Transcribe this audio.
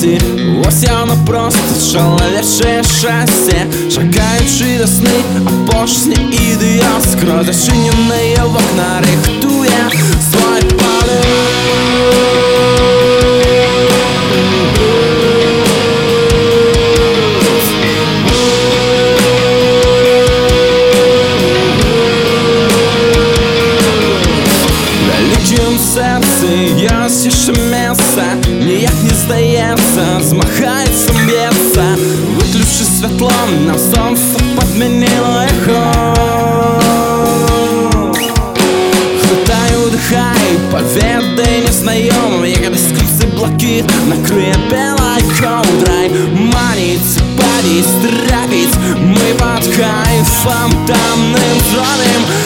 пути. Ось оно просто шаловевшее шоссе, шагаючи до сни, а пошли іде яскро, зачинені в окна, рихтує свой полет. В серці є ще місце, ніяк не здається, змагається, б'ється, виключи світло, нам сонце підмінило ехо. Хватаю, дихай, поведай незнайомим, як десь крізь блакит накриє белой ковдрой, манить, падить, трапить, мы под кайфом томным, зеленым.